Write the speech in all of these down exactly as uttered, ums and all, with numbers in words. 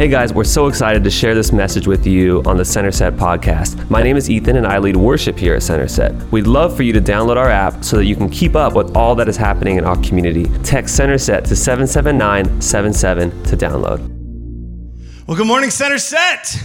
Hey guys, we're so excited to share this message with you on the Centerset podcast. My name is Ethan and I lead worship here at Centerset. We'd love for you to download our app so that you can keep up with all that is happening in our community. Text Centerset to seven seven nine seven seven to download. Well, good morning, Centerset.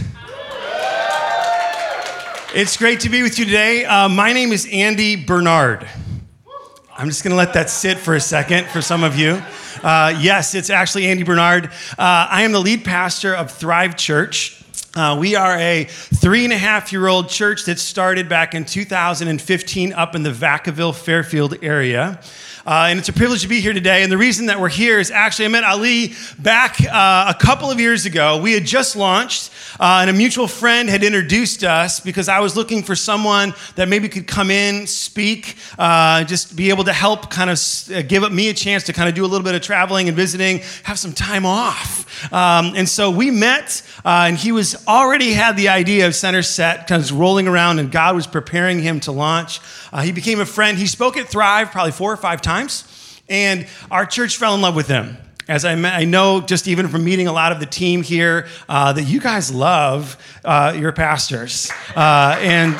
It's great to be with you today. Uh, my name is Andy Bernard. I'm just going to let that sit for a second for some of you. Uh, yes, it's actually Andy Bernard. Uh, I am the lead pastor of Thrive Church. Uh, we are a three and a half year old church that started back in two thousand fifteen up in the Vacaville, Fairfield area. Uh, and it's a privilege to be here today. And the reason that we're here is actually I met Ali back uh, a couple of years ago. We had just launched, uh, and a mutual friend had introduced us because I was looking for someone that maybe could come in, speak, uh, just be able to help kind of uh, give up me a chance to kind of do a little bit of traveling and visiting, have some time off. Um, and so we met, uh, and he was already had the idea of Centerset kind of rolling around, and God was preparing him to launch. Uh, he became a friend. He spoke at Thrive probably four or five times, and our church fell in love with him. As I, met, I know just even from meeting a lot of the team here, uh, that you guys love uh, your pastors. Uh, and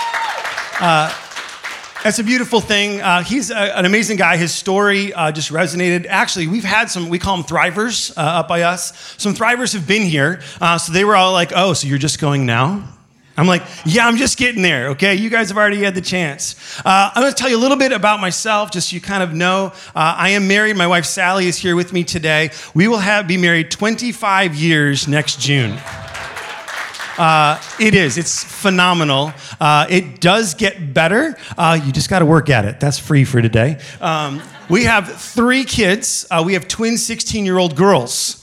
uh, that's a beautiful thing. Uh, he's a, an amazing guy. His story uh, just resonated. Actually, we've had some, we call them Thrivers uh, up by us. Some Thrivers have been here. Uh, so they were all like, oh, so you're just going now? I'm like, yeah, I'm just getting there, okay? You guys have already had the chance. Uh, I'm going to tell you a little bit about myself, just so you kind of know. Uh, I am married. My wife, Sally, is here with me today. We will have be married twenty-five years next June. Uh, it is. It's phenomenal. Uh, it does get better. Uh, you just got to work at it. That's free for today. Um, we have three kids. Uh, we have twin sixteen-year-old girls.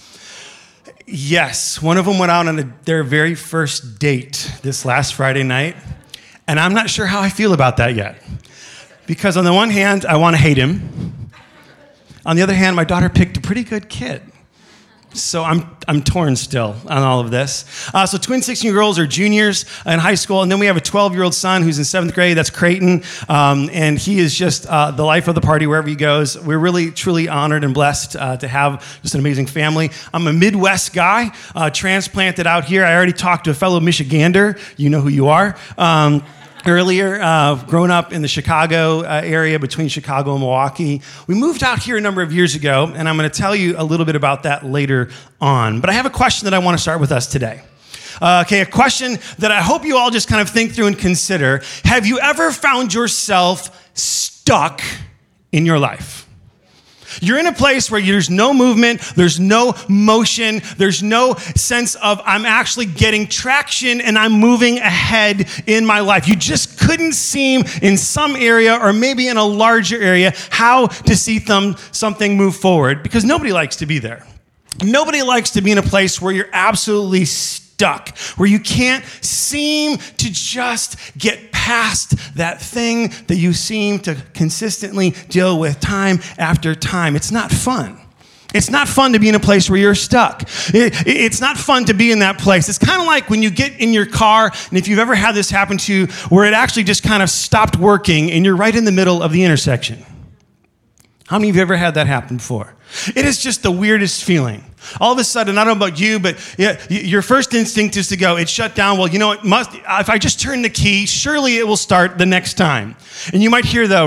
Yes, one of them went out on a, their very first date this last Friday night, and I'm not sure how I feel about that yet. Because on the one hand, I want to hate him. On the other hand, my daughter picked a pretty good kid. So I'm I'm torn still on all of this. Uh, so twin sixteen-year-olds are juniors in high school, and then we have a twelve-year-old son who's in seventh grade. That's Creighton, um, and he is just uh, the life of the party wherever he goes. We're really, truly honored and blessed uh, to have just an amazing family. I'm a Midwest guy, uh, transplanted out here. I already talked to a fellow Michigander. You know who you are. Um, Earlier, uh, growing up in the Chicago uh, area between Chicago and Milwaukee. We moved out here a number of years ago, and I'm going to tell you a little bit about that later on. But I have a question that I want to start with us today. Uh, okay, a question that I hope you all just kind of think through and consider. Have you ever found yourself stuck in your life? You're in a place where there's no movement, there's no motion, there's no sense of I'm actually getting traction and I'm moving ahead in my life. You just couldn't seem in some area or maybe in a larger area how to see them, something move forward because nobody likes to be there. Nobody likes to be in a place where you're absolutely stuck, where you can't seem to just get past that thing that you seem to consistently deal with time after time. It's not fun. It's not fun to be in a place where you're stuck. It, it's not fun to be in that place. It's kind of like when you get in your car, and if you've ever had this happen to you, where it actually just kind of stopped working, and you're right in the middle of the intersection. How many of you have ever had that happen before? It is just the weirdest feeling. All of a sudden, I don't know about you, but yeah, your first instinct is to go, it's shut down. Well, you know, it must, if I just turn the key, surely it will start the next time. And you might hear the,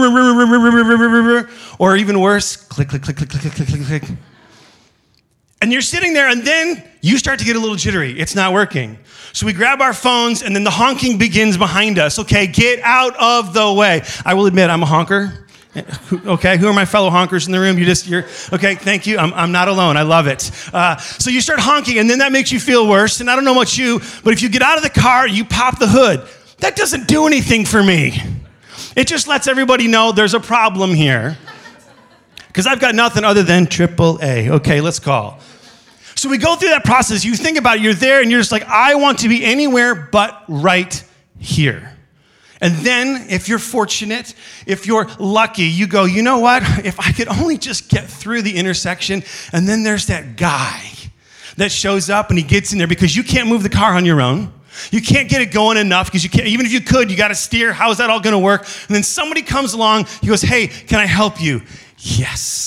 or even worse, click, click, click, click, click, click, click, click. And you're sitting there, and then you start to get a little jittery. It's not working. So we grab our phones, and then the honking begins behind us. Okay, get out of the way. I will admit, I'm a honker. Okay, who are my fellow honkers in the room? You just, you're, okay, thank you. I'm, I'm not alone. I love it. Uh, so you start honking, and then that makes you feel worse. And I don't know about you, but if you get out of the car, you pop the hood. That doesn't do anything for me. It just lets everybody know there's a problem here. Because I've got nothing other than triple A. Okay, let's call. So we go through that process. You think about it. You're there, and you're just like, I want to be anywhere but right here. And then, if you're fortunate, if you're lucky, you go, you know what? If I could only just get through the intersection, and then there's that guy that shows up, and he gets in there because you can't move the car on your own. You can't get it going enough because you can't, even if you could, you got to steer. How is that all going to work? And then somebody comes along, he goes, hey, can I help you? Yes.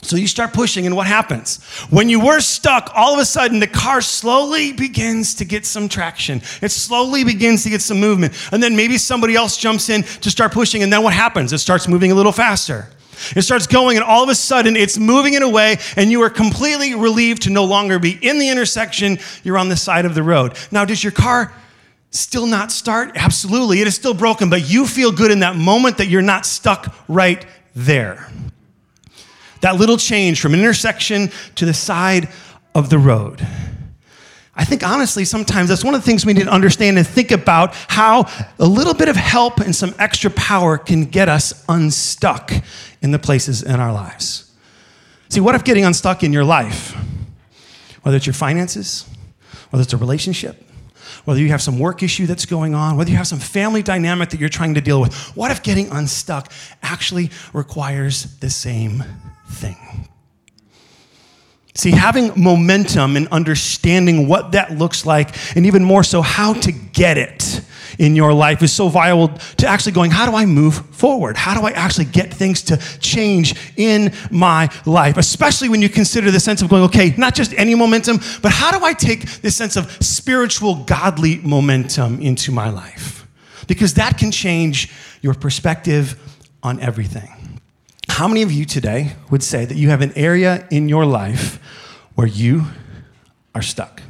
So you start pushing, and what happens? When you were stuck, all of a sudden, the car slowly begins to get some traction. It slowly begins to get some movement. And then maybe somebody else jumps in to start pushing, and then what happens? It starts moving a little faster. It starts going, and all of a sudden, it's moving in a way, and you are completely relieved to no longer be in the intersection. You're on the side of the road. Now, does your car still not start? Absolutely. It is still broken, but you feel good in that moment that you're not stuck right there. That little change from an intersection to the side of the road. I think honestly, sometimes that's one of the things we need to understand and think about, how a little bit of help and some extra power can get us unstuck in the places in our lives. See, what if getting unstuck in your life, whether it's your finances, whether it's a relationship, whether you have some work issue that's going on, whether you have some family dynamic that you're trying to deal with, what if getting unstuck actually requires the same thing? See, having momentum and understanding what that looks like, and even more so, how to get it in your life is so vital to actually going, how do I move forward? How do I actually get things to change in my life? Especially when you consider the sense of going, okay, not just any momentum, but how do I take this sense of spiritual, godly momentum into my life? Because that can change your perspective on everything. How many of you today would say that you have an area in your life where you are stuck?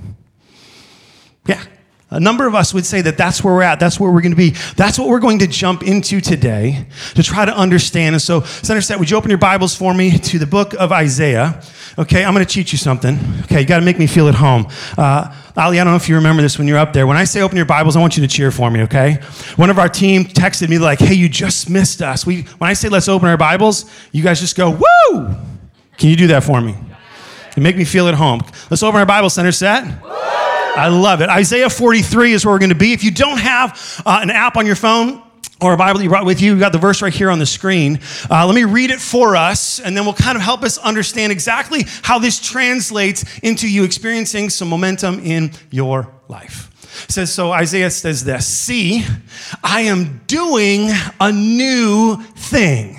Yeah, a number of us would say that that's where we're at. That's where we're going to be. That's what we're going to jump into today to try to understand. And so, Center Set, would you open your Bibles for me to the book of Isaiah? Okay, I'm going to teach you something. Okay, you got to make me feel at home. Uh, Ali, I don't know if you remember this when you're up there. When I say open your Bibles, I want you to cheer for me, okay? One of our team texted me like, hey, you just missed us. We, when I say let's open our Bibles, you guys just go, woo! Can you do that for me? You make me feel at home. Let's open our Bibles, Center Set. I love it. Isaiah forty-three is where we're going to be. If you don't have uh, an app on your phone, or a Bible that you brought with you, we've got the verse right here on the screen. Uh, let me read it for us, and then we'll kind of help us understand exactly how this translates into you experiencing some momentum in your life. It says, so Isaiah says this, see, I am doing a new thing.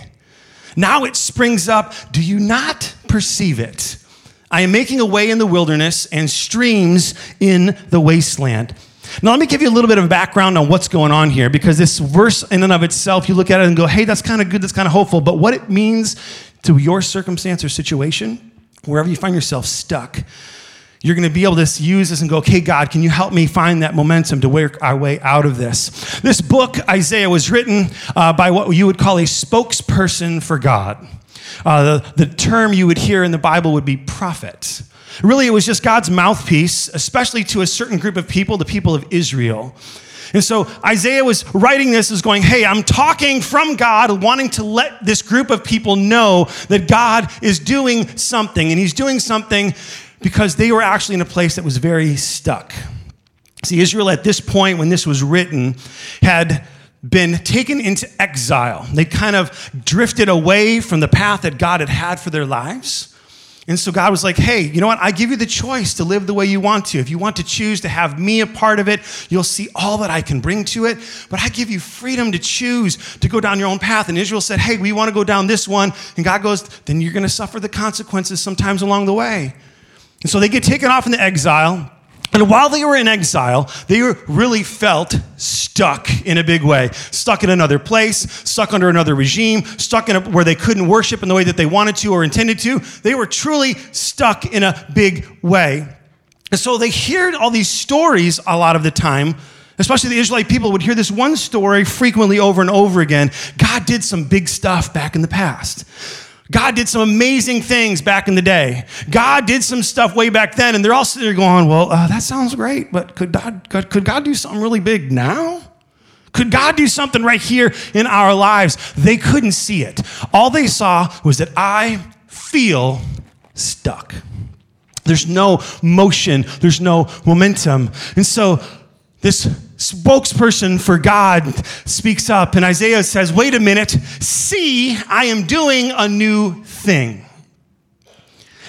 Now it springs up. Do you not perceive it? I am making a way in the wilderness and streams in the wasteland. Now, let me give you a little bit of background on what's going on here, because this verse in and of itself, you look at it and go, hey, that's kind of good, that's kind of hopeful. But what it means to your circumstance or situation, wherever you find yourself stuck, you're going to be able to use this and go, okay, God, can you help me find that momentum to work our way out of this? This book, Isaiah, was written uh, by what you would call a spokesperson for God. Uh, the, the term you would hear in the Bible would be prophet. Really, it was just God's mouthpiece, especially to a certain group of people, the people of Israel. And so Isaiah was writing this as going, hey, I'm talking from God, wanting to let this group of people know that God is doing something. And he's doing something because they were actually in a place that was very stuck. See, Israel at this point, when this was written, had been taken into exile. They kind of drifted away from the path that God had had for their lives. And so God was like, hey, you know what? I give you the choice to live the way you want to. If you want to choose to have me a part of it, you'll see all that I can bring to it. But I give you freedom to choose to go down your own path. And Israel said, hey, we want to go down this one. And God goes, then you're going to suffer the consequences sometimes along the way. And so they get taken off into exile. And while they were in exile, they were really felt stuck in a big way. Stuck in another place, stuck under another regime, stuck in a, where they couldn't worship in the way that they wanted to or intended to. They were truly stuck in a big way. And so they heard all these stories a lot of the time, especially the Israelite people would hear this one story frequently over and over again. God did some big stuff back in the past. God did some amazing things back in the day. God did some stuff way back then, and they're all sitting there going, well, uh, that sounds great, but could God, could, could God do something really big now? Could God do something right here in our lives? They couldn't see it. All they saw was that I feel stuck. There's no motion. There's no momentum. And so this spokesperson for God speaks up, and Isaiah says, wait a minute, see, I am doing a new thing.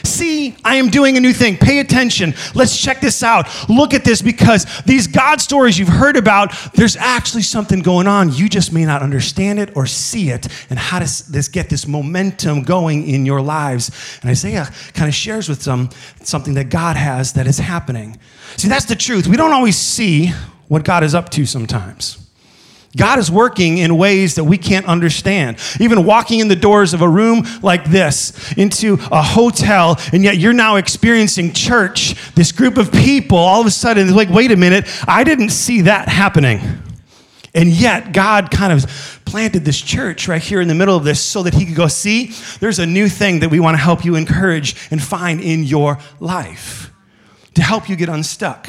See, I am doing a new thing. Pay attention. Let's check this out. Look at this, because these God stories you've heard about, there's actually something going on. You just may not understand it or see it. And how does this get this momentum going in your lives? And Isaiah kind of shares with them something that God has that is happening. See, that's the truth. We don't always see what God is up to sometimes. God is working in ways that we can't understand. Even walking in the doors of a room like this, into a hotel, and yet you're now experiencing church, this group of people, all of a sudden, it's like, wait a minute, I didn't see that happening. And yet, God kind of planted this church right here in the middle of this so that he could go, see, there's a new thing that we want to help you encourage and find in your life to help you get unstuck,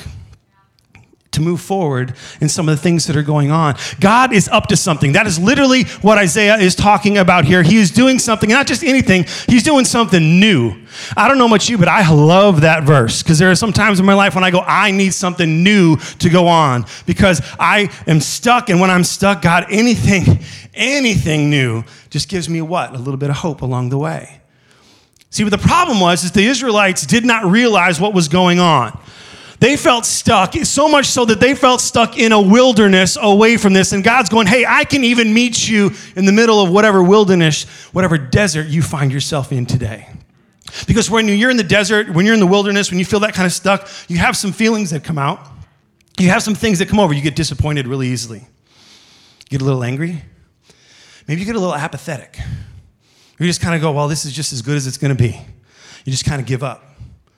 to move forward in some of the things that are going on. God is up to something. That is literally what Isaiah is talking about here. He is doing something, not just anything, he's doing something new. I don't know about you, but I love that verse, because there are some times in my life when I go, I need something new to go on, because I am stuck, and when I'm stuck, God, anything, anything new just gives me what? A little bit of hope along the way. See, what the problem was is the Israelites did not realize what was going on. They felt stuck, so much so that they felt stuck in a wilderness away from this. And God's going, hey, I can even meet you in the middle of whatever wilderness, whatever desert you find yourself in today. Because when you're in the desert, when you're in the wilderness, when you feel that kind of stuck, you have some feelings that come out. You have some things that come over. You get disappointed really easily. You get a little angry. Maybe you get a little apathetic. You just kind of go, well, this is just as good as it's going to be. You just kind of give up.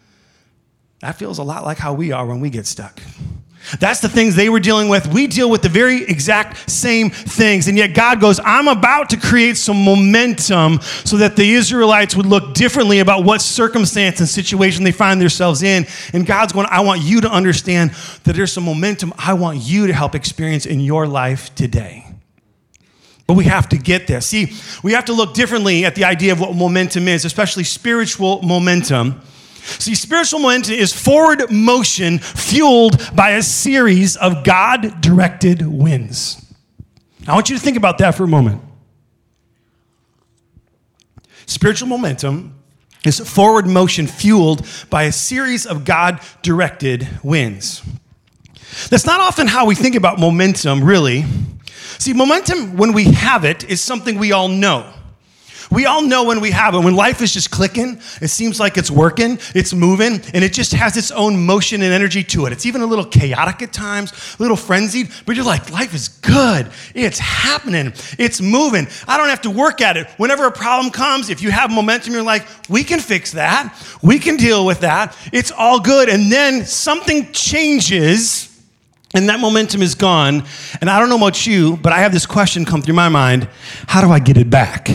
That feels a lot like how we are when we get stuck. That's the things they were dealing with. We deal with the very exact same things. And yet God goes, I'm about to create some momentum so that the Israelites would look differently about what circumstance and situation they find themselves in. And God's going, I want you to understand that there's some momentum I want you to help experience in your life today. But we have to get this. See, we have to look differently at the idea of what momentum is, especially spiritual momentum. See, spiritual momentum is forward motion fueled by a series of God-directed wins. I want you to think about that for a moment. Spiritual momentum is forward motion fueled by a series of God-directed wins. That's not often how we think about momentum, really. See, momentum, when we have it, is something we all know. We all know when we have it. When life is just clicking, it seems like it's working, it's moving, and it just has its own motion and energy to it. It's even a little chaotic at times, a little frenzied, but you're like, life is good. It's happening. It's moving. I don't have to work at it. Whenever a problem comes, if you have momentum, you're like, we can fix that. We can deal with that. It's all good. And then something changes, and that momentum is gone. And I don't know about you, but I have this question come through my mind. How do I get it back?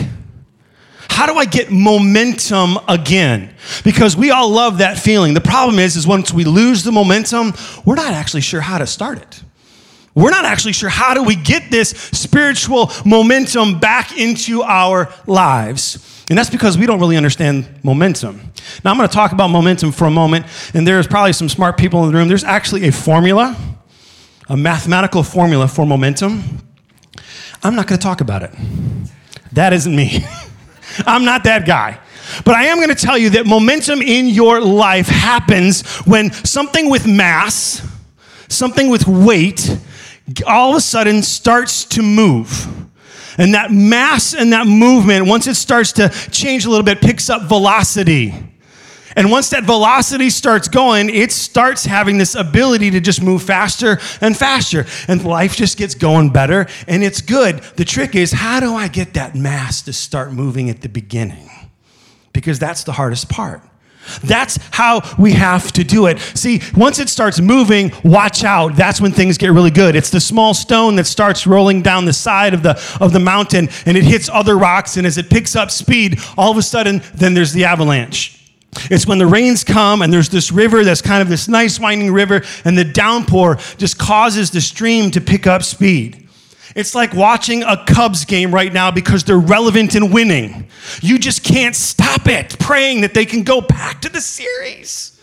How do I get momentum again? Because we all love that feeling. The problem is, is once we lose the momentum, we're not actually sure how to start it. We're not actually sure how do we get this spiritual momentum back into our lives. And that's because we don't really understand momentum. Now, I'm going to talk about momentum for a moment, and there's probably some smart people in the room. There's actually a formula, a mathematical formula for momentum. I'm not going to talk about it. That isn't me. I'm not that guy. But I am going to tell you that momentum in your life happens when something with mass, something with weight, all of a sudden starts to move. And that mass and that movement, once it starts to change a little bit, picks up velocity. And once that velocity starts going, it starts having this ability to just move faster and faster. And life just gets going better, and it's good. The trick is, how do I get that mass to start moving at the beginning? Because that's the hardest part. That's how we have to do it. See, once it starts moving, watch out. That's when things get really good. It's the small stone that starts rolling down the side of the, of the mountain, and it hits other rocks, and as it picks up speed, all of a sudden, then there's the avalanche. It's when the rains come and there's this river that's kind of this nice winding river, and the downpour just causes the stream to pick up speed. It's like watching a Cubs game right now because they're relevant and winning. You just can't stop it, praying that they can go back to the series.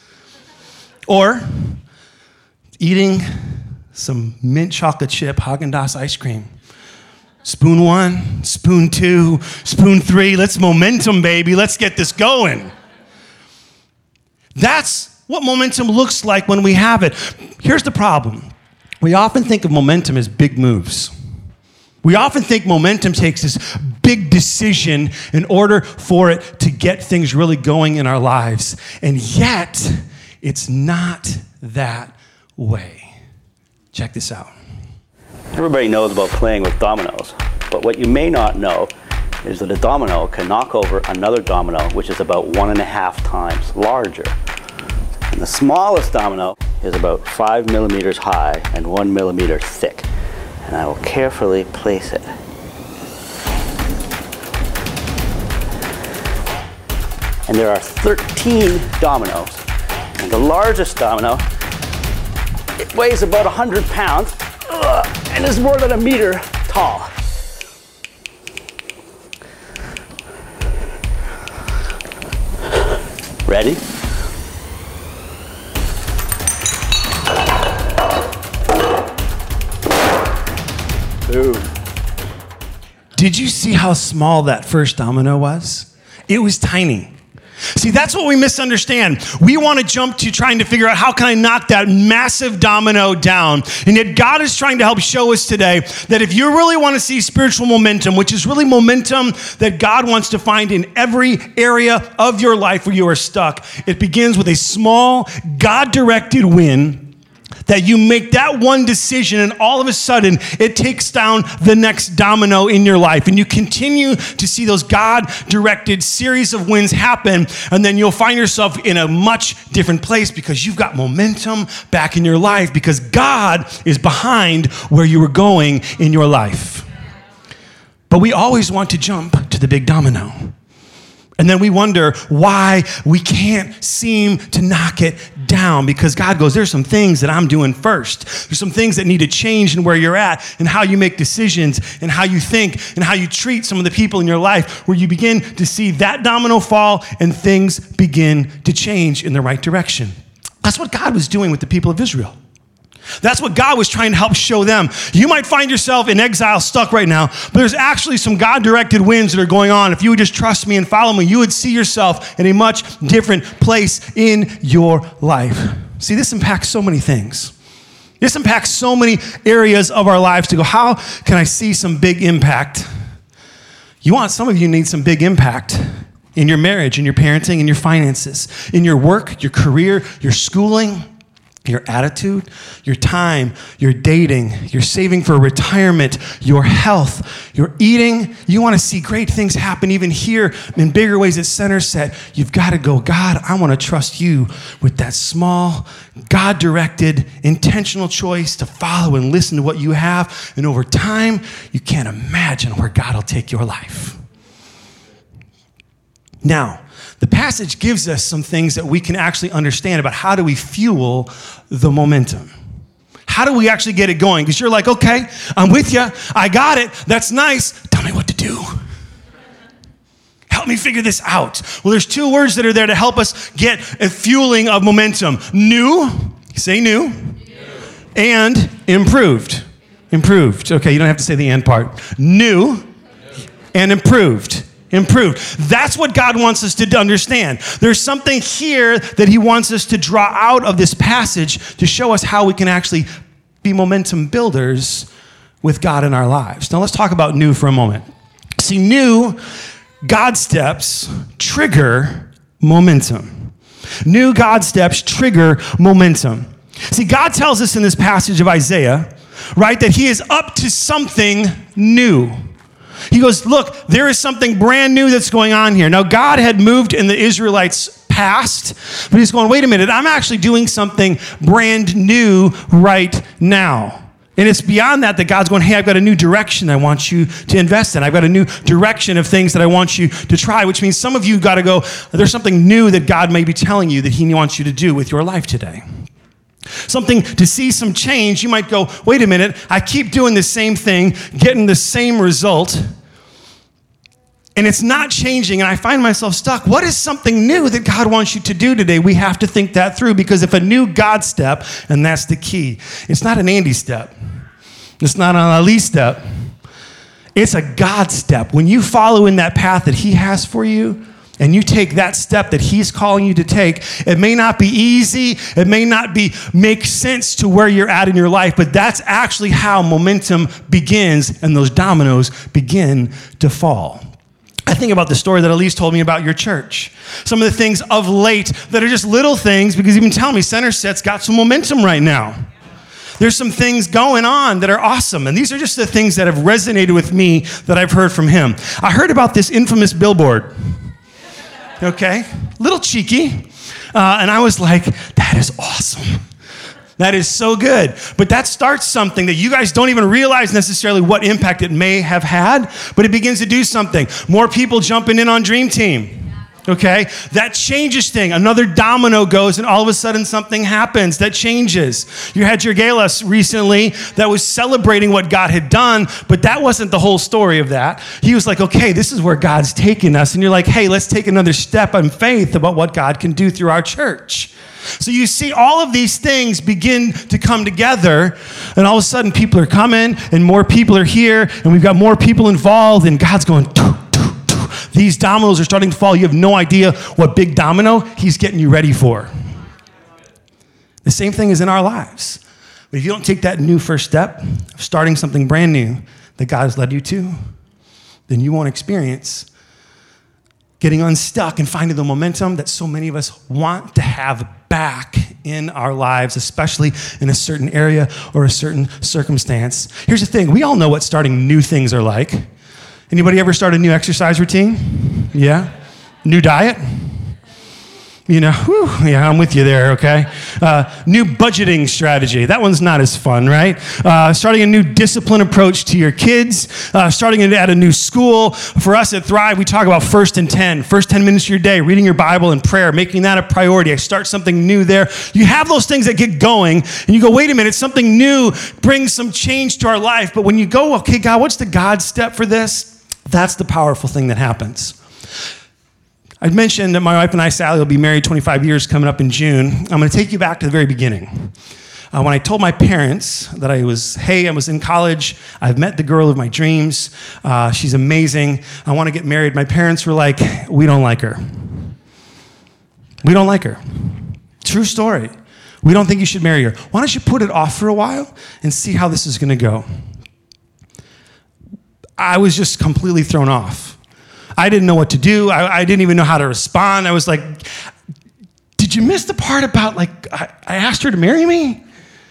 Or eating some mint chocolate chip Haagen-Dazs ice cream. Spoon one, spoon two, spoon three. Let's momentum, baby. Let's get this going. That's what momentum looks like when we have it. Here's the problem. We often think of momentum as big moves. We often think momentum takes this big decision in order for it to get things really going in our lives. And yet, it's not that way. Check this out. Everybody knows about playing with dominoes, but what you may not know is that a domino can knock over another domino, which is about one and a half times larger. And the smallest domino is about five millimeters high and one millimeter thick. And I will carefully place it. And there are thirteen dominoes. And the largest domino, it weighs about one hundred pounds ugh, and is more than a meter tall. Ready? Boom. Did you see how small that first domino was? It was tiny. See, that's what we misunderstand. We want to jump to trying to figure out how can I knock that massive domino down. And yet God is trying to help show us today that if you really want to see spiritual momentum, which is really momentum that God wants to find in every area of your life where you are stuck, it begins with a small, God-directed win that you make that one decision and all of a sudden it takes down the next domino in your life. And you continue to see those God-directed series of wins happen, and then you'll find yourself in a much different place because you've got momentum back in your life because God is behind where you were going in your life. But we always want to jump to the big domino. And then we wonder why we can't seem to knock it down because God goes, there's some things that I'm doing first. There's some things that need to change in where you're at and how you make decisions and how you think and how you treat some of the people in your life where you begin to see that domino fall and things begin to change in the right direction. That's what God was doing with the people of Israel. That's what God was trying to help show them. You might find yourself in exile stuck right now, but there's actually some God-directed winds that are going on. If you would just trust me and follow me, you would see yourself in a much different place in your life. See, this impacts so many things. This impacts so many areas of our lives to go, how can I see some big impact? You want, some of you need some big impact in your marriage, in your parenting, in your finances, in your work, your career, your schooling, your attitude, your time, your dating, your saving for retirement, your health, your eating. You want to see great things happen even here in bigger ways at Center Set. You've got to go, God, I want to trust you with that small, God-directed, intentional choice to follow and listen to what you have. And over time, you can't imagine where God will take your life. Now, the passage gives us some things that we can actually understand about how do we fuel the momentum. How do we actually get it going? Because you're like, okay, I'm with you. I got it. That's nice. Tell me what to do. Help me figure this out. Well, there's two words that are there to help us get a fueling of momentum. New, say new, new. And improved. Improved. Okay, you don't have to say the and part. New and improved. Improved. That's what God wants us to understand. There's something here that he wants us to draw out of this passage to show us how we can actually be momentum builders with God in our lives. Now let's talk about new for a moment. See, new God steps trigger momentum. New God steps trigger momentum. See, God tells us in this passage of Isaiah, right, that he is up to something new. He goes, look, there is something brand new that's going on here. Now, God had moved in the Israelites' past, but he's going, wait a minute, I'm actually doing something brand new right now. And it's beyond that that God's going, hey, I've got a new direction I want you to invest in. I've got a new direction of things that I want you to try, which means some of you got to go, there's something new that God may be telling you that he wants you to do with your life today. Something to see some change. You might go, wait a minute, I keep doing the same thing, getting the same result, and it's not changing, and I find myself stuck. What is something new that God wants you to do today? We have to think that through, because if a new God step, and that's the key, it's not an Andy step. It's not an Ali step. It's a God step. When you follow in that path that he has for you, and you take that step that he's calling you to take, it may not be easy, it may not be make sense to where you're at in your life, but that's actually how momentum begins and those dominoes begin to fall. I think about the story that Elise told me about your church. Some of the things of late that are just little things, because you've been telling me Center Set's got some momentum right now. There's some things going on that are awesome, and these are just the things that have resonated with me that I've heard from him. I heard about this infamous billboard, okay? Little cheeky, uh, and I was like, that is awesome. That is so good. But that starts something that you guys don't even realize necessarily what impact it may have had, but it begins to do something. More people jumping in on Dream Team. Okay? That changes thing. Another domino goes and all of a sudden something happens that changes. You had your gala recently that was celebrating what God had done, but that wasn't the whole story of that. He was like, okay, this is where God's taking us. And you're like, hey, let's take another step in faith about what God can do through our church. So you see all of these things begin to come together, and all of a sudden people are coming and more people are here and we've got more people involved, and God's going, doo, doo, doo. These dominoes are starting to fall. You have no idea what big domino he's getting you ready for. The same thing is in our lives. But if you don't take that new first step of starting something brand new that God has led you to, then you won't experience getting unstuck and finding the momentum that so many of us want to have back in our lives, especially in a certain area or a certain circumstance. Here's the thing. We all know what starting new things are like. Anybody ever start a new exercise routine? Yeah? New diet? You know, whew, yeah, I'm with you there, okay? Uh, new budgeting strategy. That one's not as fun, right? Uh, starting a new discipline approach to your kids. Uh, starting at a new school. For us at Thrive, we talk about first and ten. First ten minutes of your day, reading your Bible and prayer, making that a priority. I start something new there. You have those things that get going, and you go, wait a minute, something new brings some change to our life. But when you go, okay, God, what's the God step for this? That's the powerful thing that happens. I mentioned that my wife and I, Sally, will be married twenty-five years coming up in June. I'm going to take you back to the very beginning. Uh, when I told my parents that I was, hey, I was in college, I've met the girl of my dreams, uh, she's amazing, I want to get married, my parents were like, we don't like her. We don't like her. True story. We don't think you should marry her. Why don't you put it off for a while and see how this is going to go? I was just completely thrown off. I didn't know what to do. I, I didn't even know how to respond. I was like, did you miss the part about, like, I, I asked her to marry me?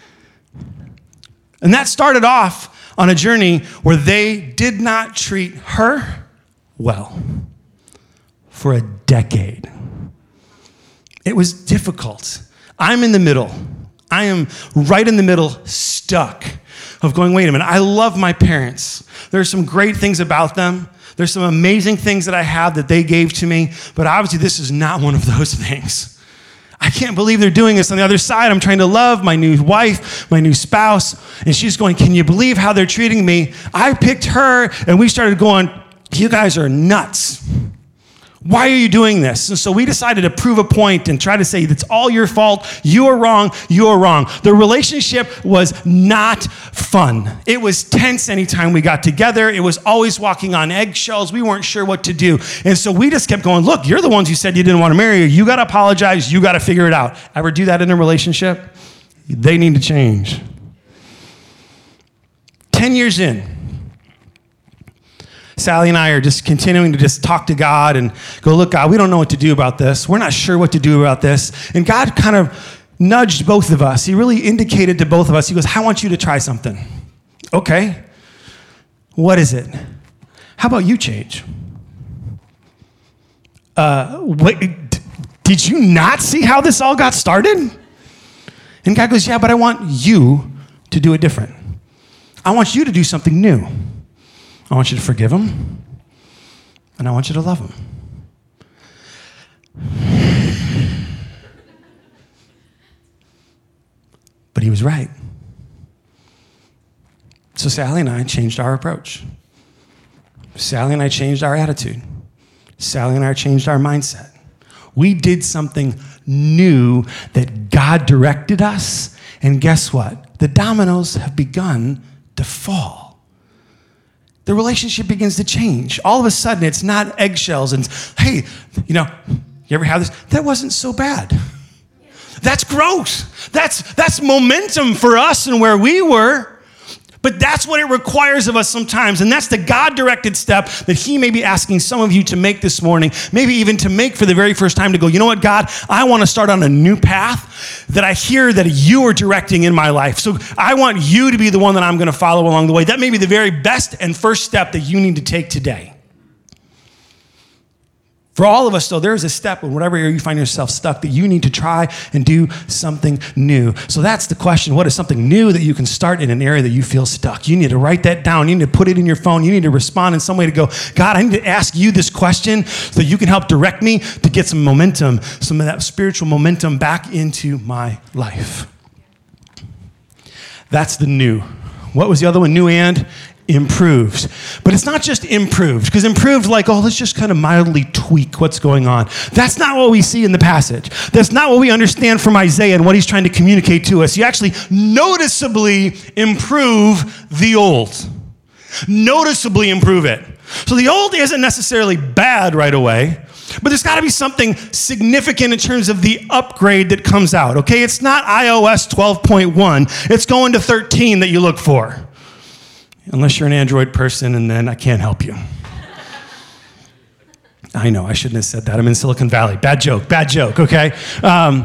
And that started off on a journey where they did not treat her well for a decade. It was difficult. I'm in the middle. I am right in the middle, stuck, of going, wait a minute, I love my parents. There's some great things about them. There's some amazing things that I have that they gave to me, but obviously this is not one of those things. I can't believe they're doing this. On the other side, I'm trying to love my new wife, my new spouse, and she's going, can you believe how they're treating me? I picked her, and we started going, you guys are nuts. Why are you doing this? And so we decided to prove a point and try to say, it's all your fault. You are wrong. You are wrong. The relationship was not fun. It was tense anytime we got together. It was always walking on eggshells. We weren't sure what to do. And so we just kept going, look, you're the ones who said you didn't want to marry her. You got to apologize. You got to figure it out. Ever do that in a relationship? They need to change. Ten years in, Sally and I are just continuing to just talk to God and go, look, God, we don't know what to do about this. We're not sure what to do about this. And God kind of nudged both of us. He really indicated to both of us. He goes, I want you to try something. Okay. What is it? How about you change? Uh, what, did you not see how this all got started? And God goes, yeah, but I want you to do it different. I want you to do something new. I want you to forgive him, and I want you to love him. But he was right. So Sally and I changed our approach. Sally and I changed our attitude. Sally and I changed our mindset. We did something new that God directed us, and guess what? The dominoes have begun to fall. the relationship begins to change. All of a sudden, it's not eggshells and, hey, you know, you ever have this? That wasn't so bad. That's gross. That's, that's momentum for us and where we were. But that's what it requires of us sometimes. And that's the God-directed step that he may be asking some of you to make this morning, maybe even to make for the very first time, to go, you know what, God, I want to start on a new path that I hear that you are directing in my life. So I want you to be the one that I'm going to follow along the way. That may be the very best and first step that you need to take today. For all of us, though, there is a step in whatever area you find yourself stuck that you need to try and do something new. So that's the question. What is something new that you can start in an area that you feel stuck? You need to write that down. You need to put it in your phone. You need to respond in some way to go, God, I need to ask you this question so that you can help direct me to get some momentum, some of that spiritual momentum back into my life. That's the new. What was the other one? New and improved. But it's not just improved, because improved, like, oh, let's just kind of mildly tweak what's going on. That's not what we see in the passage. That's not what we understand from Isaiah and what he's trying to communicate to us. You actually noticeably improve the old. Noticeably improve it. So the old isn't necessarily bad right away, but there's got to be something significant in terms of the upgrade that comes out, okay? It's not i O S twelve point one. It's going to thirteen that you look for. Unless you're an Android person, and then I can't help you. I know, I shouldn't have said that. I'm in Silicon Valley. Bad joke, bad joke, okay? Um,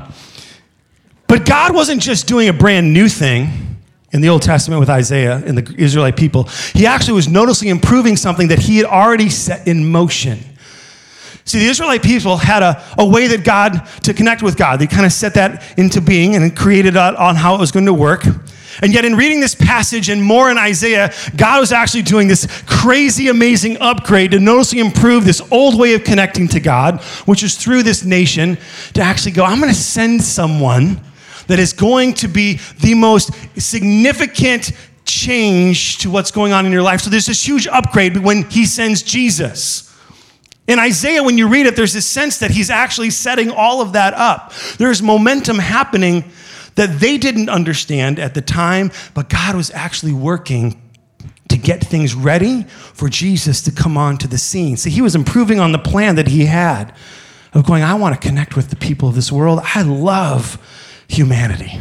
but God wasn't just doing a brand new thing in the Old Testament with Isaiah and the Israelite people. He actually was noticeably improving something that he had already set in motion. See, the Israelite people had a, a way that God, to connect with God, they kind of set that into being and created on how it was going to work. And yet in reading this passage and more in Isaiah, God was actually doing this crazy, amazing upgrade to noticeably improve this old way of connecting to God, which is through this nation, to actually go, I'm going to send someone that is going to be the most significant change to what's going on in your life. So there's this huge upgrade when he sends Jesus. In Isaiah, when you read it, there's this sense that he's actually setting all of that up. There's momentum happening that they didn't understand at the time, but God was actually working to get things ready for Jesus to come onto the scene. See, he was improving on the plan that he had of going, I want to connect with the people of this world. I love humanity.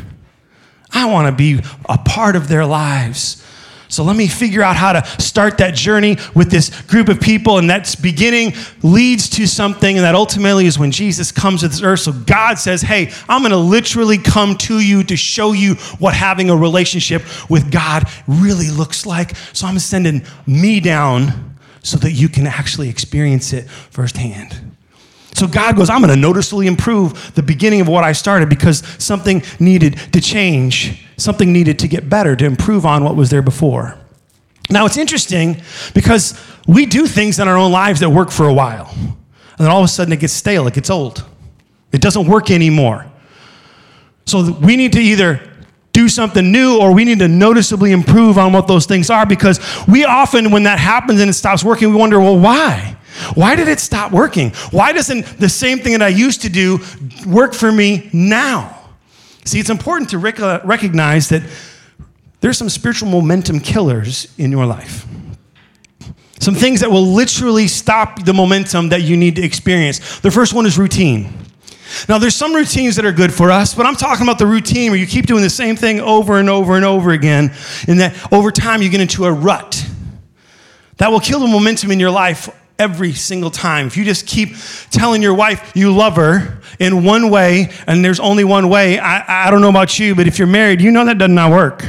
I want to be a part of their lives. So let me figure out how to start that journey with this group of people, and that's beginning leads to something, and that ultimately is when Jesus comes to this earth. So God says, hey, I'm going to literally come to you to show you what having a relationship with God really looks like. So I'm sending me down so that you can actually experience it firsthand. So God goes, I'm going to noticeably improve the beginning of what I started because something needed to change. Something needed to get better, to improve on what was there before. Now, it's interesting because we do things in our own lives that work for a while. And then all of a sudden it gets stale, it gets old. It doesn't work anymore. So we need to either do something new or we need to noticeably improve on what those things are, because we often, when that happens and it stops working, we wonder, well, why? Why did it stop working? Why doesn't the same thing that I used to do work for me now? See, it's important to rec- recognize that there's some spiritual momentum killers in your life. Some things that will literally stop the momentum that you need to experience. The first one is routine. Now, there's some routines that are good for us, but I'm talking about the routine where you keep doing the same thing over and over and over again, and that over time you get into a rut. That will kill the momentum in your life every single time. If you just keep telling your wife you love her in one way, and there's only one way, I, I don't know about you, but if you're married, you know that does not work.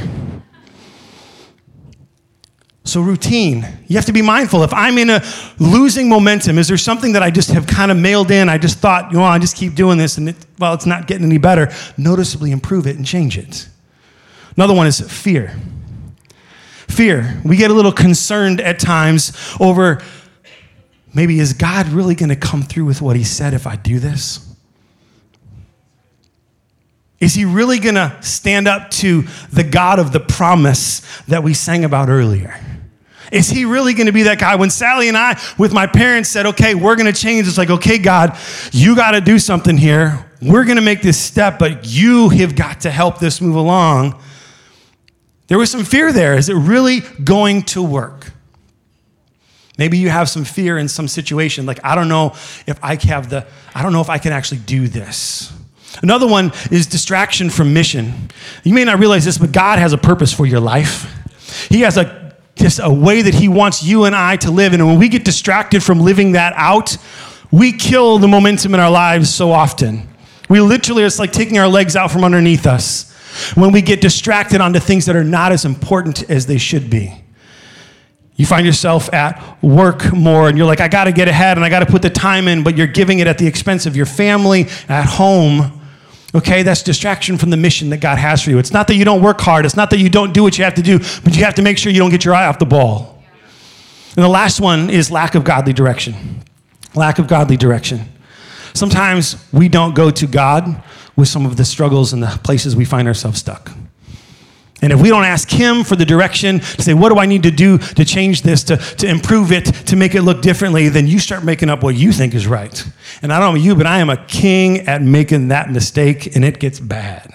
So routine, you have to be mindful. If I'm in a losing momentum, is there something that I just have kind of mailed in? I just thought, you know, I just keep doing this, and it, well, it's not getting any better. Noticeably improve it and change it. Another one is fear. Fear. We get a little concerned at times over, maybe, is God really going to come through with what he said if I do this? Is he really going to stand up to the God of the promise that we sang about earlier? Is he really going to be that guy? When Sally and I, with my parents, said, okay, we're going to change, it's like, okay, God, you got to do something here. We're going to make this step, but you have got to help this move along. There was some fear there. Is it really going to work? Maybe you have some fear in some situation, like, I don't know if I have the, I don't know if I can actually do this. Another one is distraction from mission. You may not realize this, but God has a purpose for your life. He has a just a way that he wants you and I to live. And when we get distracted from living that out, we kill the momentum in our lives so often. We literally, it's like taking our legs out from underneath us when we get distracted onto things that are not as important as they should be. You find yourself at work more and you're like, I got to get ahead and I got to put the time in, but you're giving it at the expense of your family at home. Okay, that's distraction from the mission that God has for you. It's not that you don't work hard. It's not that you don't do what you have to do, but you have to make sure you don't get your eye off the ball. And the last one is lack of godly direction. Lack of godly direction. Sometimes we don't go to God with some of the struggles and the places we find ourselves stuck. And if we don't ask him for the direction to say, what do I need to do to change this, to, to improve it, to make it look differently, then you start making up what you think is right. And I don't know you, but I am a king at making that mistake, and it gets bad.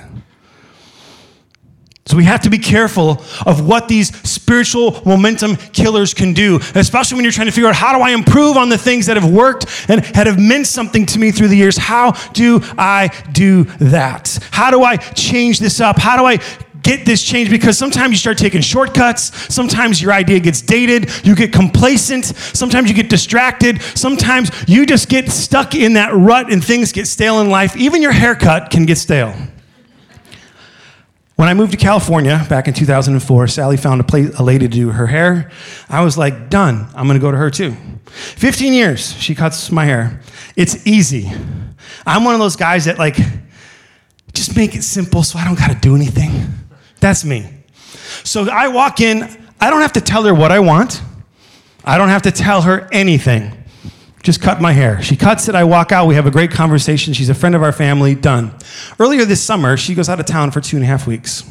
So we have to be careful of what these spiritual momentum killers can do, especially when you're trying to figure out, how do I improve on the things that have worked and have meant something to me through the years? How do I do that? How do I change this up? How do I get this change? Because sometimes you start taking shortcuts. Sometimes your idea gets dated. You get complacent. Sometimes you get distracted. Sometimes you just get stuck in that rut and things get stale in life. Even your haircut can get stale. When I moved to California back in two thousand four, Sally found a, place, a lady to do her hair. I was like, done. I'm going to go to her too. fifteen years, she cuts my hair. It's easy. I'm one of those guys that like, just make it simple so I don't got to do anything. That's me. So I walk in, I don't have to tell her what I want. I don't have to tell her anything. Just cut my hair. She cuts it, I walk out, we have a great conversation. She's a friend of our family, done. Earlier this summer, she goes out of town for two and a half weeks.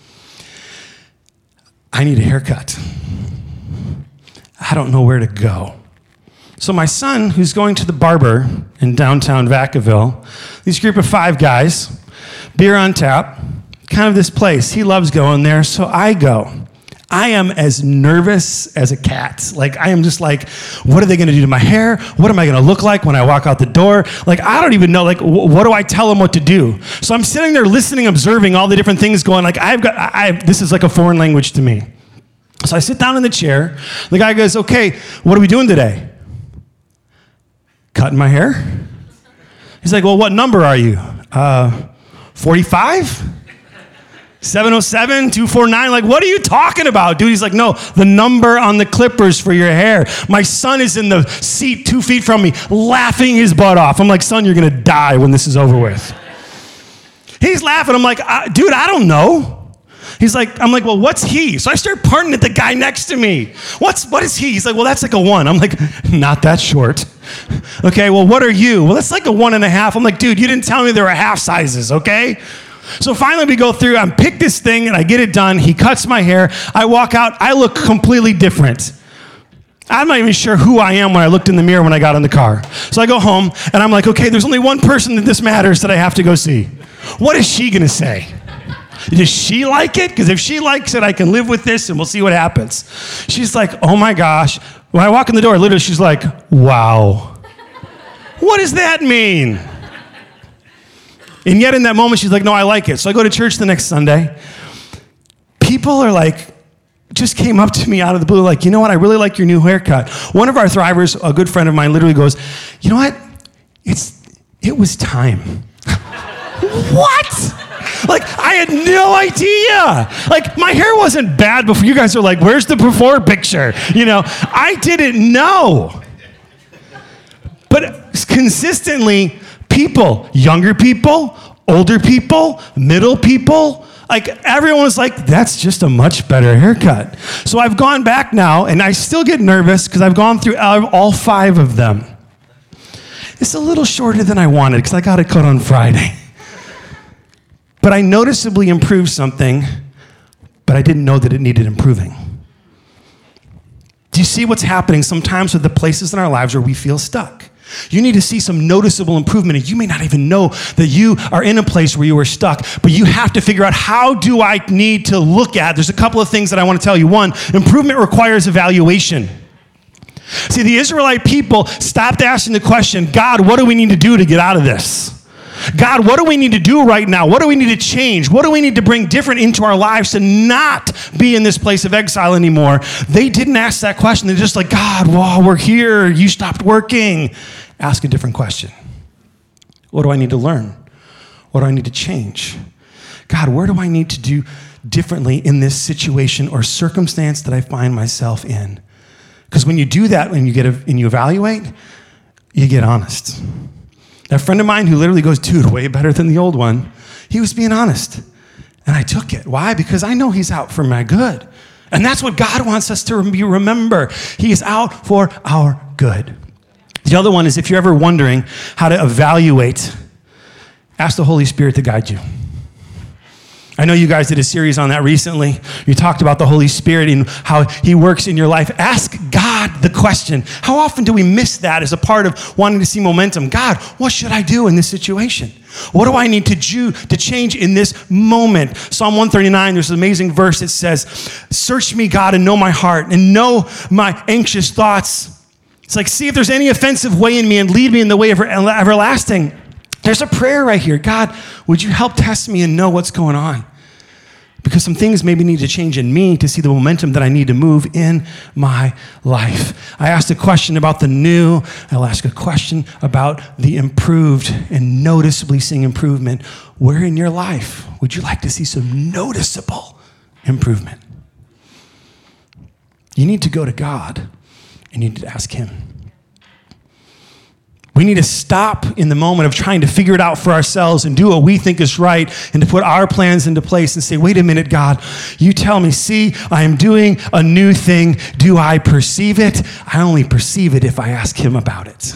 I need a haircut. I don't know where to go. So my son, who's going to the barber in downtown Vacaville, these group of five guys, beer on tap, kind of this place. He loves going there, so I go. I am as nervous as a cat. Like, I am just like, what are they going to do to my hair? What am I going to look like when I walk out the door? Like, I don't even know, like, wh- what do I tell them what to do? So I'm sitting there listening, observing all the different things going, like, I've got, I, I, this is like a foreign language to me. So I sit down in the chair. The guy goes, okay, what are we doing today? Cutting my hair? He's like, well, what number are you? Uh, forty-five? seven oh seven, two four nine, like, what are you talking about, dude? He's like, no, the number on the clippers for your hair. My son is in the seat two feet from me, laughing his butt off. I'm like, son, you're going to die when this is over with. He's laughing. I'm like, uh, dude, I don't know. He's like, I'm like, well, what's he? So I start pointing at the guy next to me. What's, what is he? He's like, well, that's like a one. I'm like, not that short. Okay, well, what are you? Well, that's like a one and a half. I'm like, dude, you didn't tell me there were half sizes, okay? So finally we go through, I pick this thing and I get it done. He cuts my hair. I walk out. I look completely different. I'm not even sure who I am when I looked in the mirror when I got in the car. So I go home and I'm like, okay, there's only one person that this matters that I have to go see. What is she going to say? Does she like it? Because if she likes it, I can live with this and we'll see what happens. She's like, oh my gosh. When I walk in the door, literally she's like, wow. What does that mean? And yet in that moment, she's like, no, I like it. So I go to church the next Sunday. People are like, just came up to me out of the blue, like, you know what? I really like your new haircut. One of our thrivers, a good friend of mine, literally goes, you know what? It's, it was time. What? Like, I had no idea. Like, my hair wasn't bad before. You guys are like, where's the before picture? You know, I didn't know. But consistently, people, younger people, older people, middle people, like everyone was like, that's just a much better haircut. So I've gone back now and I still get nervous because I've gone through all five of them. It's a little shorter than I wanted because I got it cut on Friday. But I noticeably improved something, but I didn't know that it needed improving. Do you see what's happening sometimes with the places in our lives where we feel stuck? You need to see some noticeable improvement, and you may not even know that you are in a place where you are stuck, but you have to figure out, how do I need to look at? There's a couple of things that I want to tell you. One, improvement requires evaluation. See, the Israelite people stopped asking the question, God, what do we need to do to get out of this? God, what do we need to do right now? What do we need to change? What do we need to bring different into our lives to not be in this place of exile anymore? They didn't ask that question. They're just like, God, well, we're here. You stopped working. Ask a different question. What do I need to learn? What do I need to change? God, where do I need to do differently in this situation or circumstance that I find myself in? Because when you do that, when you get a, and you evaluate, you get honest. A friend of mine who literally goes, dude, way better than the old one, he was being honest. And I took it. Why? Because I know he's out for my good. And that's what God wants us to remember. He is out for our good. The other one is if you're ever wondering how to evaluate, ask the Holy Spirit to guide you. I know you guys did a series on that recently. You talked about the Holy Spirit and how he works in your life. Ask God the question. How often do we miss that as a part of wanting to see momentum? God, what should I do in this situation? What do I need to do to change in this moment? Psalm one thirty-nine, there's an amazing verse that says, search me, God, and know my heart and know my anxious thoughts. It's like, see if there's any offensive way in me and lead me in the way of everlasting. There's a prayer right here. God, would you help test me and know what's going on? Because some things maybe need to change in me to see the momentum that I need to move in my life. I asked a question about the new. I'll ask a question about the improved and noticeably seeing improvement. Where in your life would you like to see some noticeable improvement? You need to go to God and you need to ask him. We need to stop in the moment of trying to figure it out for ourselves and do what we think is right and to put our plans into place and say, wait a minute, God, you tell me, see, I am doing a new thing. Do I perceive it? I only perceive it if I ask him about it.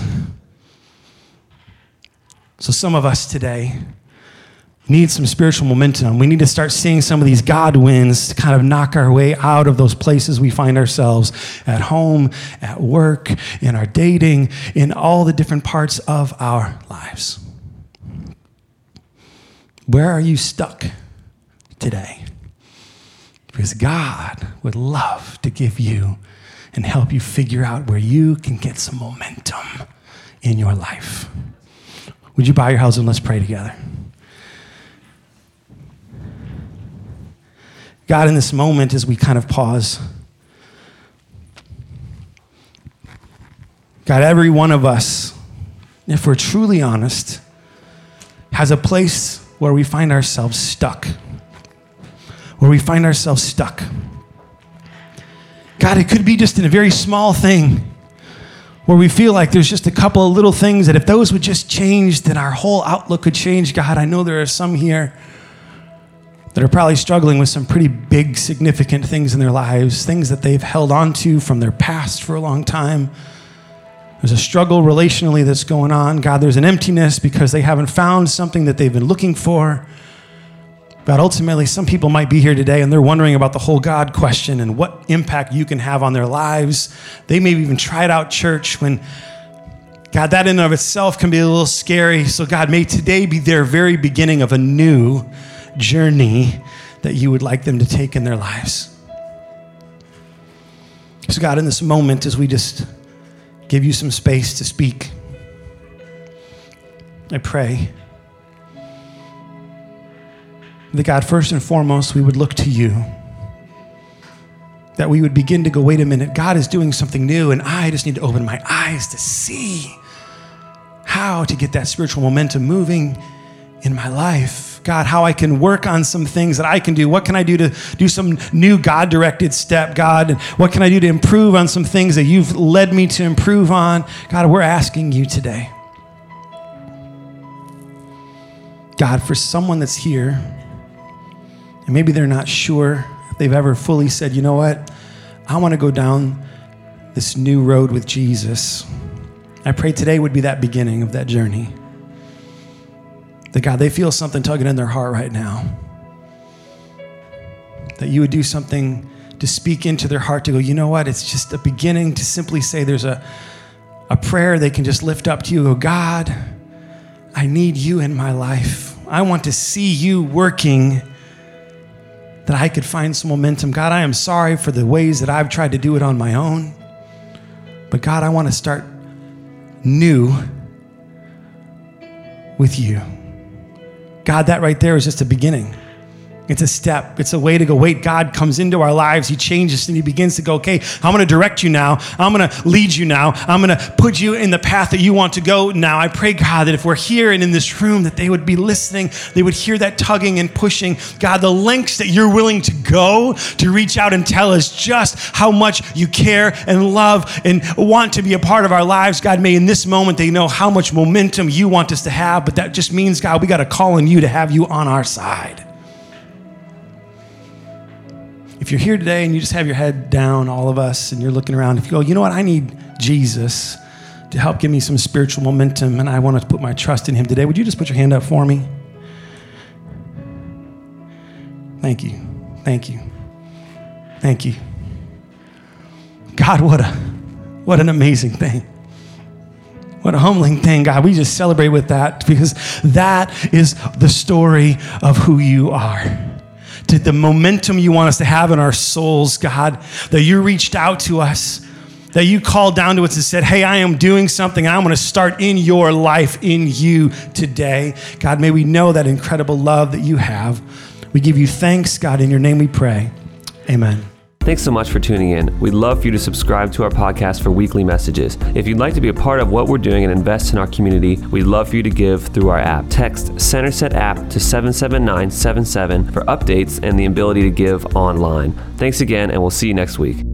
So some of us today need some spiritual momentum. We need to start seeing some of these God wins to kind of knock our way out of those places we find ourselves at home, at work, in our dating, in all the different parts of our lives. Where are you stuck today? Because God would love to give you and help you figure out where you can get some momentum in your life. Would you bow your heads and let's pray together? God, in this moment, as we kind of pause, God, every one of us, if we're truly honest, has a place where we find ourselves stuck. Where we find ourselves stuck. God, it could be just in a very small thing where we feel like there's just a couple of little things that if those would just change, then our whole outlook could change. God, I know there are some here that are probably struggling with some pretty big, significant things in their lives, things that they've held on to from their past for a long time. There's a struggle relationally that's going on. God, there's an emptiness because they haven't found something that they've been looking for. God, ultimately, some people might be here today and they're wondering about the whole God question and what impact you can have on their lives. They may have even tried out church when, God, that in and of itself can be a little scary. So God, may today be their very beginning of a new journey that you would like them to take in their lives. So God, in this moment, as we just give you some space to speak, I pray that God, first and foremost, we would look to you. That we would begin to go, wait a minute, God is doing something new and I just need to open my eyes to see how to get that spiritual momentum moving in my life. God, how I can work on some things that I can do. What can I do to do some new God-directed step, God? And what can I do to improve on some things that you've led me to improve on? God, we're asking you today. God, for someone that's here, and maybe they're not sure if they've ever fully said, you know what? I want to go down this new road with Jesus. I pray today would be that beginning of that journey. That God, they feel something tugging in their heart right now. That you would do something to speak into their heart to go, you know what? It's just a beginning to simply say there's a, a prayer they can just lift up to you. Go, God, I need you in my life. I want to see you working that I could find some momentum. God, I am sorry for the ways that I've tried to do it on my own. But God, I want to start new with you. God, that right there is just a beginning. It's a step. It's a way to go, wait, God comes into our lives. He changes and he begins to go, okay, I'm going to direct you now. I'm going to lead you now. I'm going to put you in the path that you want to go now. I pray, God, that if we're here and in this room, that they would be listening. They would hear that tugging and pushing. God, the lengths that you're willing to go to reach out and tell us just how much you care and love and want to be a part of our lives. God, may in this moment they know how much momentum you want us to have, but that just means, God, we got to call on you to have you on our side. If you're here today and you just have your head down, all of us, and you're looking around, if you go, you know what, I need Jesus to help give me some spiritual momentum, and I want to put my trust in him today, would you just put your hand up for me? Thank you. Thank you. Thank you. God, what a what an amazing thing. What a humbling thing, God. We just celebrate with that because that is the story of who you are. To the momentum you want us to have in our souls, God, that you reached out to us, that you called down to us and said, hey, I am doing something, and I'm going to start in your life, in you today. God, may we know that incredible love that you have. We give you thanks, God. In your name we pray. Amen. Thanks so much for tuning in. We'd love for you to subscribe to our podcast for weekly messages. If you'd like to be a part of what we're doing and invest in our community, we'd love for you to give through our app. Text CenterSet app to seven seven nine seven seven for updates and the ability to give online. Thanks again, and we'll see you next week.